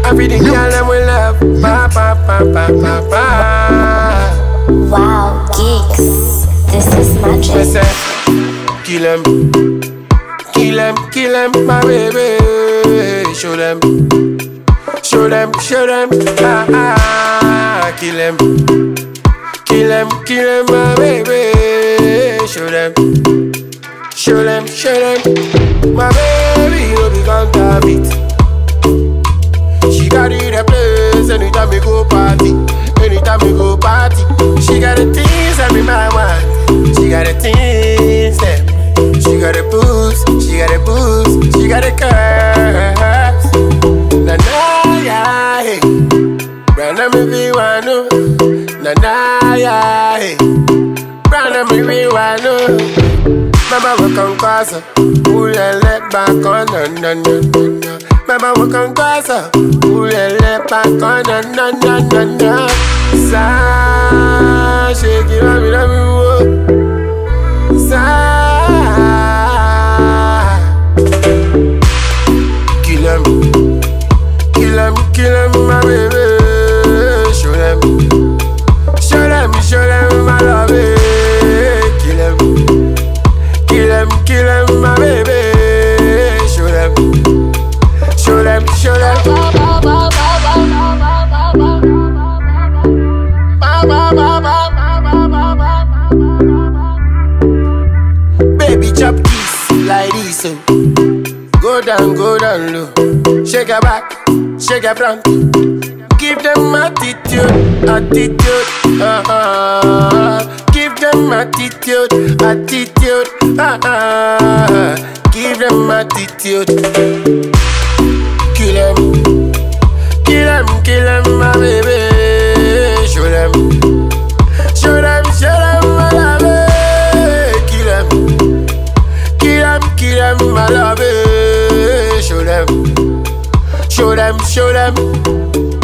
Everything girl them will love. Pa pa pa pa pa pa. Wow, geeks, this is magic. Me say, kill them, my baby. Show them, ah ah. Kill them, my baby. Show them, my baby. No be counterfeit. She got it a place anytime we go party. She got the things every man want. She got the things them. She got the boots, she got the curves. Na na ya hey, Branda me be wano. Na na ya hey, Branda me be wano. Mama work on casa, ooh la let back on na. Mama work on casa, ooh la let back on na. Sa shake it up, Sa kill them, my baby. Show them, my love. Kill them, my baby. Show them. Baby chop kiss like this, so go down low. Shake your back, shake your front. Give them attitude. Give them attitude. Give them attitude. Kill them, my baby. Show them, my love. Kill them, my love. Show them.